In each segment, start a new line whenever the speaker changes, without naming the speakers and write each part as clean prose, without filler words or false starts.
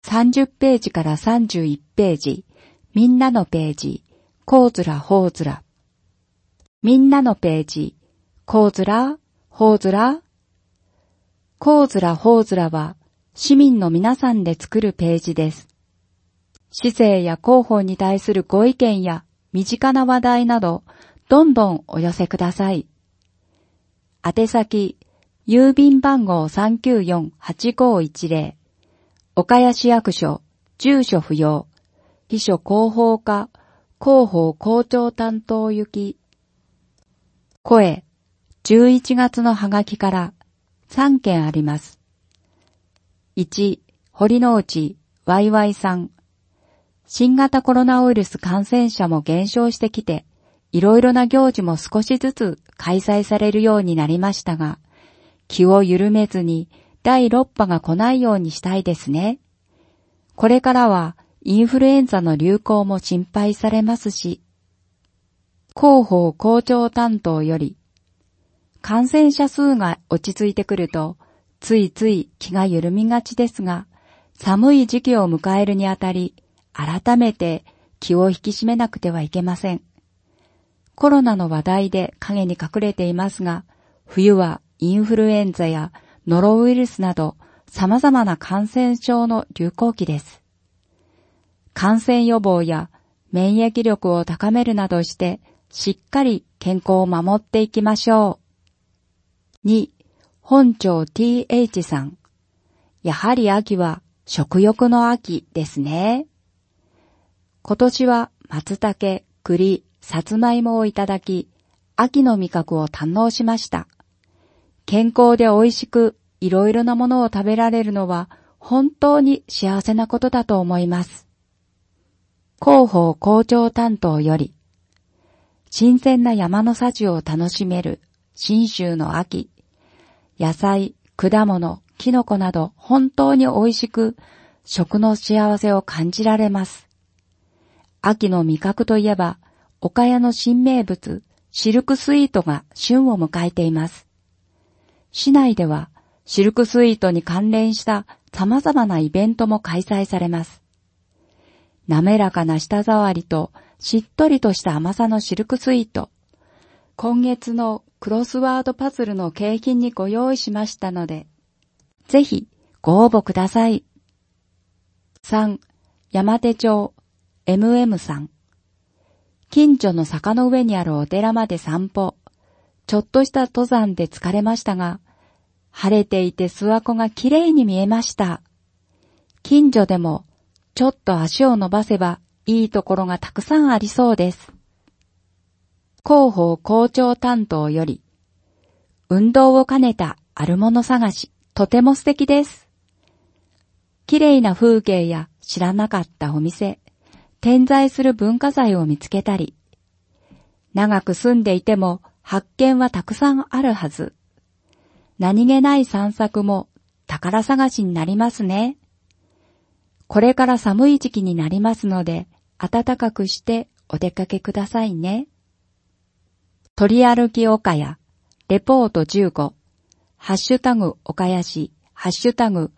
30ページから31ページ、みんなのページ、こうずらほうずら。みんなのページ、こうずら、ほうずら。こうずらほうずらは市民の皆さんで作るページです。市政や広報に対するご意見や身近な話題など、どんどんお寄せください。宛先、郵便番号 394-8510、岡谷市役所、住所不要、秘書広報課、広報校長担当行き。声、11月のハガキから3件あります。1、堀之内ワイワイさん。新型コロナウイルス感染者も減少してきて、いろいろな行事も少しずつ開催されるようになりましたが、気を緩めずに第6波が来ないようにしたいですね。これからはインフルエンザの流行も心配されますし、広報校長担当より、感染者数が落ち着いてくると、ついつい気が緩みがちですが、寒い時期を迎えるにあたり、改めて気を引き締めなくてはいけません。コロナの話題で影に隠れていますが、冬はインフルエンザやノロウイルスなど様々な感染症の流行期です。感染予防や免疫力を高めるなどして、しっかり健康を守っていきましょう。2、本町 TH さん。やはり秋は食欲の秋ですね。今年は松茸、栗、さつまいもをいただき、秋の味覚を堪能しました。健康で美味しくいろいろなものを食べられるのは本当に幸せなことだと思います。広報校長担当より、新鮮な山の幸を楽しめる信州の秋、野菜、果物、キノコなど本当に美味しく食の幸せを感じられます。秋の味覚といえば、岡谷の新名物、シルクスイートが旬を迎えています。市内では、シルクスイートに関連した様々なイベントも開催されます。滑らかな舌触りとしっとりとした甘さのシルクスイート。今月のクロスワードパズルの景品にご用意しましたので、ぜひご応募ください。3、山手町MM さん。近所の坂の上にあるお寺まで散歩。ちょっとした登山で疲れましたが、晴れていて諏訪湖がきれいに見えました。近所でもちょっと足を伸ばせばいいところがたくさんありそうです。広報校長担当より、運動を兼ねたあるもの探し、とても素敵です。きれいな風景や知らなかったお店、点在する文化財を見つけたり、長く住んでいても発見はたくさんあるはず。何気ない散策も宝探しになりますね。これから寒い時期になりますので、暖かくしてお出かけくださいね。取歩き岡谷、レポート15、ハッシュタグ岡谷市、ハッシュタグ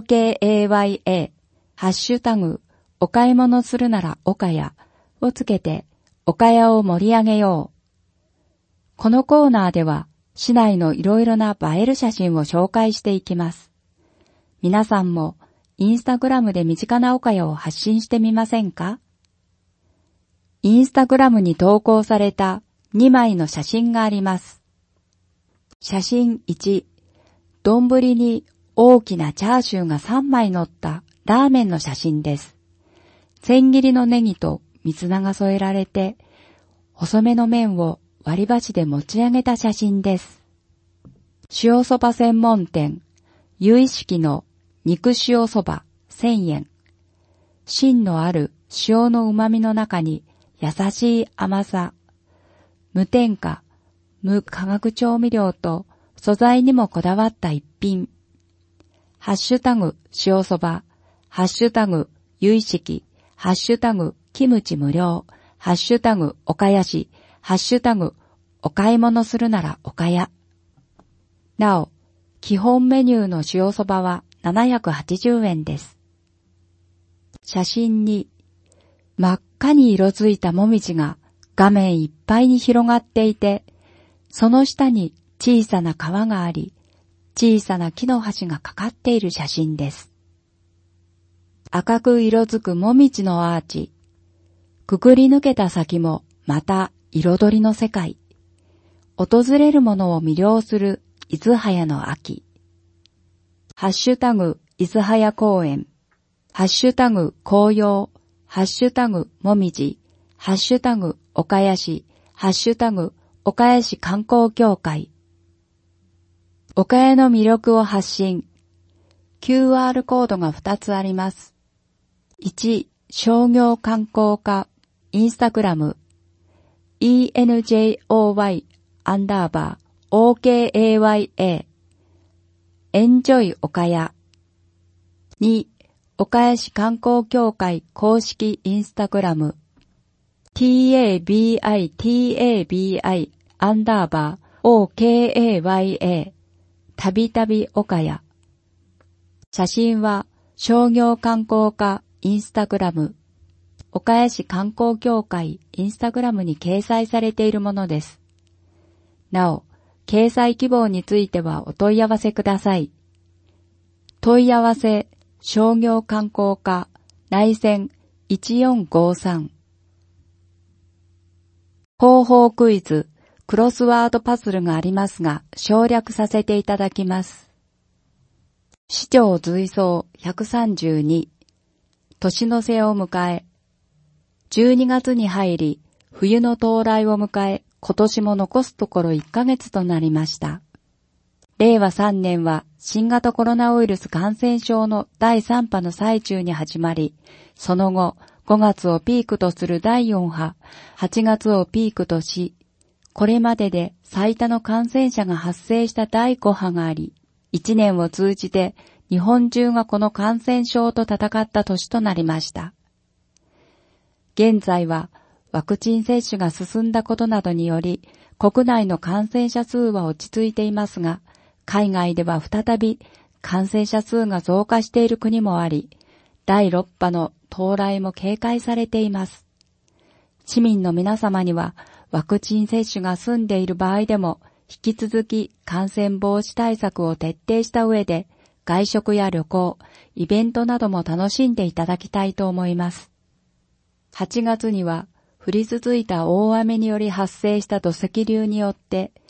OKAYA、ハッシュタグお買い物するなら岡谷をつけて岡谷を盛り上げよう。このコーナーでは市内のいろいろな映える写真を紹介していきます。皆さんもインスタグラムで身近な岡谷を発信してみませんか？インスタグラムに投稿された2枚の写真があります。写真1、丼に大きなチャーシューが3枚乗ったラーメンの写真です。千切りのネギと水菜が添えられて、細めの麺を割り箸で持ち上げた写真です。塩そば専門店、由意識の肉塩そば1000円。芯のある塩の旨味の中に優しい甘さ。無添加、無化学調味料と素材にもこだわった一品。ハッシュタグ塩そば、ハッシュタグ由意識、ハッシュタグキムチ無料、ハッシュタグ岡谷市、ハッシュタグお買い物するなら岡谷。なお、基本メニューの塩そばは780円です。 写真に真っ赤に色づいたもみじが画面いっぱいに広がっていて、その下に小さな川があり、小さな木の橋がかかっている写真です。赤く色づくもみじのアーチ、くぐり抜けた先もまた彩りの世界。訪れる者を魅了する諫早の秋。ハッシュタグ諫早公園、ハッシュタグ紅葉、ハッシュタグもみじ、ハッシュタグ岡谷市、ハッシュタグ岡谷市観光協会。岡谷の魅力を発信。QR コードが2つあります。1、商業観光課、インスタグラム、ENJOY_OKAYA、エンジョイ岡谷。2、岡谷市観光協会公式インスタグラム、TABITABI_OKAYA、たびたび岡谷。写真は商業観光課インスタグラム、岡谷市観光協会インスタグラムに掲載されているものです。なお、掲載希望についてはお問い合わせください。問い合わせ、商業観光課、内線1453。広報クイズ、クロスワードパズルがありますが、省略させていただきます。市長随走132、年の瀬を迎え、12月に入り、冬の到来を迎え、今年も残すところ1ヶ月となりました。令和3年は新型コロナウイルス感染症の第3波の最中に始まり、その後5月をピークとする第4波、8月をピークとし、これまでで最多の感染者が発生した第5波があり、1年を通じて日本中がこの感染症と戦った年となりました。現在はワクチン接種が進んだことなどにより、国内の感染者数は落ち着いていますが、海外では再び感染者数が増加している国もあり、第6波の到来も警戒されています。市民の皆様には、ワクチン接種が済んでいる場合でも、引き続き感染防止対策を徹底した上で、外食や旅行、イベントなども楽しんでいただきたいと思います。8月には、降り続いた大雨により発生した土石流によって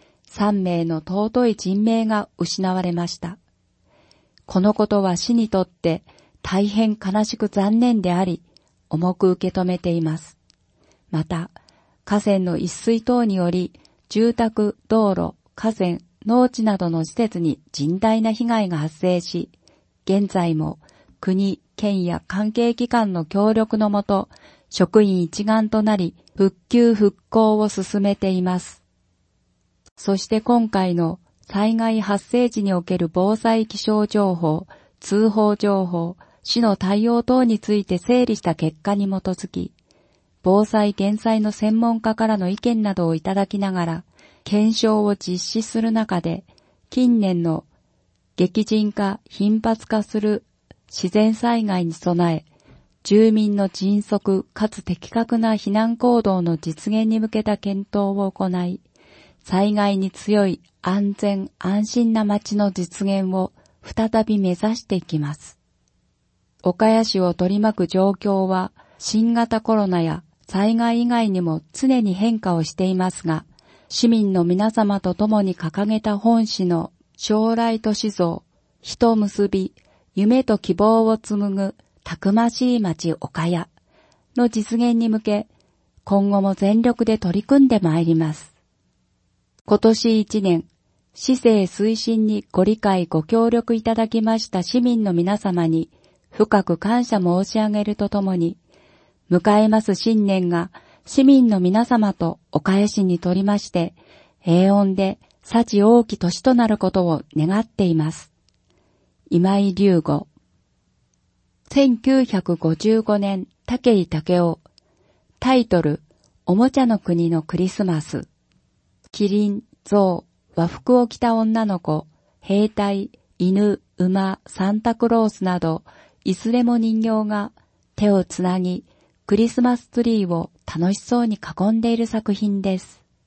、3名の尊い人命が失われました。このことは市にとって大変悲しく残念であり、重く受け止めています。また、河川の溢水等により、住宅、道路、河川、農地などの施設に甚大な被害が発生し、現在も国、県や関係機関の協力のもと、職員一丸となり、復旧復興を進めています。そして今回の災害発生時における防災気象情報、通報情報、市の対応等について整理した結果に基づき、防災減災の専門家からの意見などをいただきながら、検証を実施する中で、近年の激甚化、頻発化する自然災害に備え、住民の迅速かつ的確な避難行動の実現に向けた検討を行い、災害に強い安全安心な街の実現を再び目指していきます。岡谷市を取り巻く状況は新型コロナや災害以外にも常に変化をしていますが、市民の皆様と共に掲げた本市の将来都市像、人結び、夢と希望を紡ぐたくましい街岡谷の実現に向け、今後も全力で取り組んでまいります。今年1年、市政推進にご理解ご協力いただきました市民の皆様に深く感謝申し上げるとともに、迎えます新年が市民の皆様と岡谷市にとりまして平穏で幸多き年となることを願っています。今井隆吾。1955年、武井武雄。タイトル、おもちゃの国のクリスマス。キリン、ゾウ、和服を着た女の子、兵隊、犬、馬、サンタクロースなど、いずれも人形が手をつなぎ、クリスマスツリーを楽しそうに囲んでいる作品です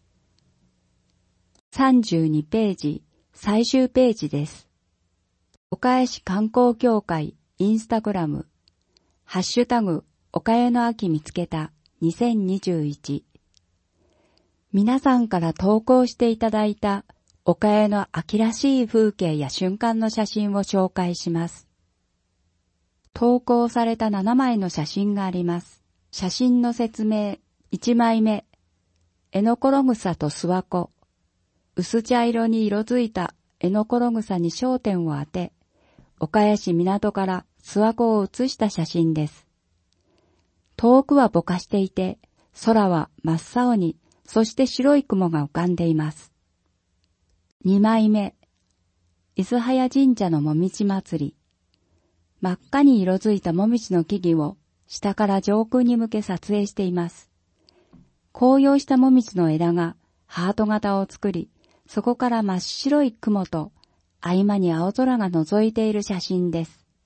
。32ページ、最終ページです。岡谷市観光協会インスタグラム、ハッシュタグ、岡谷の秋見つけた2021。皆さんから投稿していただいた岡谷の秋らしい風景や瞬間の写真を紹介します。投稿された7枚の写真があります。写真の説明。1枚目。エノコログサと諏訪湖。薄茶色に色づいたエノコログサに焦点を当て、岡谷市港から諏訪湖を写した写真です。遠くはぼかしていて、空は真っ青に、そして白い雲が浮かんでいます。2枚目。諫早神社のもみじ祭り。真っ赤に色づいたもみじの木々を下から上空に向け撮影しています。紅葉したもみじの枝がハート型を作り、そこから真っ白い雲と合間に青空が覗いている写真です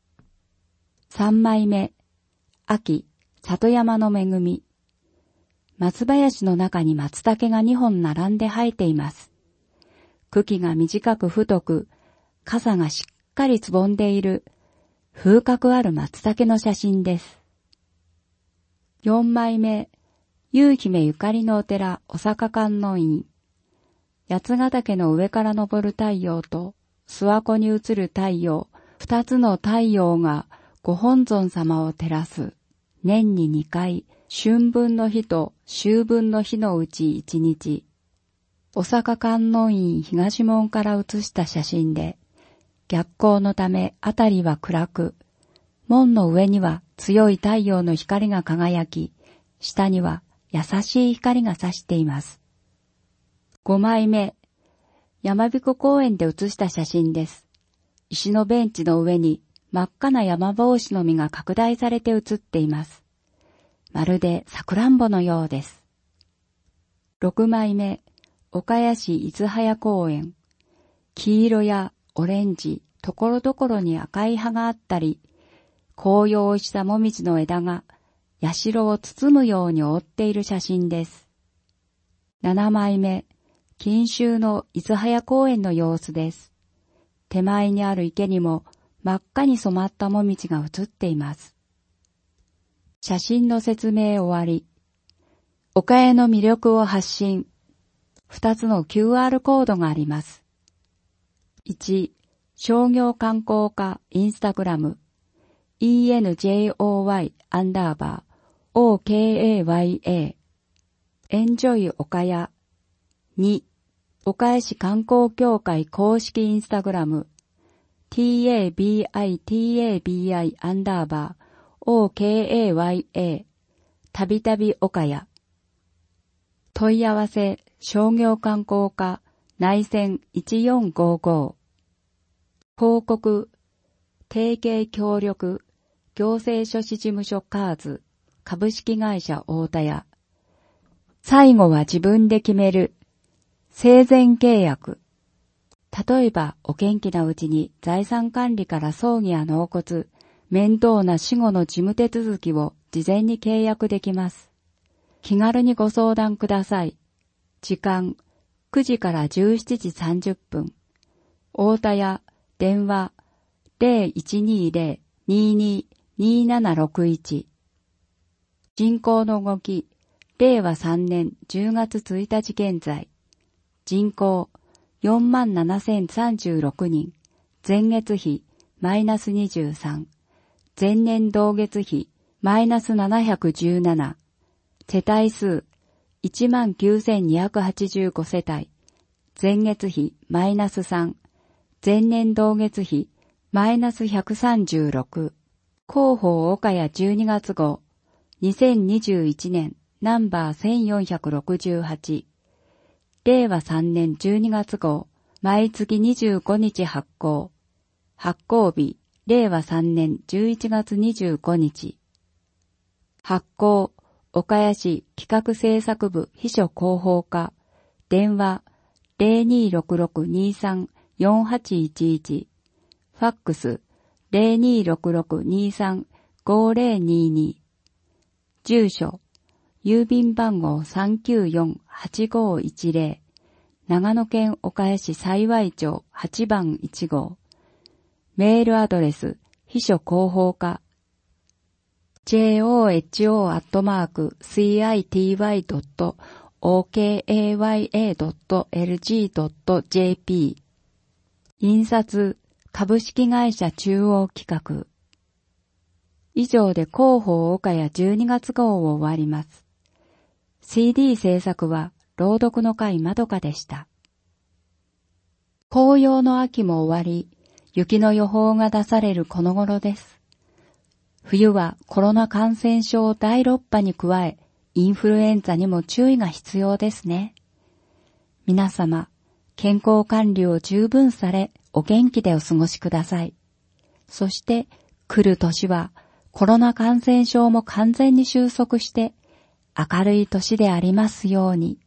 。3枚目。秋、里山の恵み。松林の中に松茸が2本並んで生えています。茎が短く太く、傘がしっかりつぼんでいる風格ある松茸の写真です。4枚目。夕姫ゆかりのお寺、お坂観音院。八ヶ岳の上から昇る太陽と諏訪湖に映る太陽、2つの太陽がご本尊様を照らす。年に2回、春分の日と秋分の日のうち1日。お坂観音院東門から写した写真で、逆光のためあたりは暗く、門の上には強い太陽の光が輝き、下には優しい光が差しています。5枚目。山彦公園で写した写真です。石のベンチの上に真っ赤な山帽子の実が拡大されて写っています。まるでさくらんぼのようです。6枚目。岡谷市諫早公園。黄色やオレンジ、ところどころに赤い葉があったり、紅葉をしたもみじの枝が社を包むように覆っている写真です。7枚目。近州の諫早公園の様子です。手前にある池にも真っ赤に染まったもみじが写っています。写真の説明終わり。岡谷の魅力を発信。2つの QR コードがあります。1、商業観光課インスタグラム、ENJOY_OKAYA、エンジョイ岡谷。2、岡谷市観光協会公式インスタグラム、TABITABI_OKAYA、たびたび岡谷。問い合わせ、商業観光課内線1455。広告、提携協力、行政書士事務所カーズ、株式会社大田屋。最後は自分で決める。生前契約。例えば、お元気なうちに財産管理から葬儀や納骨、面倒な死後の事務手続きを事前に契約できます。気軽にご相談ください。時間、9時から17時30分。大田屋、電話、0120-222761。人口の動き、令和3年10月1日現在。人口、47,036人。前月比、マイナス23。前年同月比、マイナス717。世帯数、19,285 世帯。前月比、マイナス3。前年同月比、マイナス136。広報岡谷12月号、2021年ナンバー1468。令和3年12月号、毎月25日発行。発行日、令和3年11月25日。発行、岡谷市企画制作部秘書広報課。電話、0266234811。ファックス、0266235000 5022。住所、郵便番号 394-8510。長野県岡谷市幸町8番1号。メールアドレス、秘書広報課。joho@city.okaya.lg.jp。印刷、株式会社中央企画。以上で広報岡谷12月号を終わります。CD 制作は朗読の会まどかでした。紅葉の秋も終わり、雪の予報が出されるこの頃です。冬はコロナ感染症第6波に加え、インフルエンザにも注意が必要ですね。皆様、健康管理を十分され、お元気でお過ごしください。そして、来る年はコロナ感染症も完全に収束して、明るい年でありますように。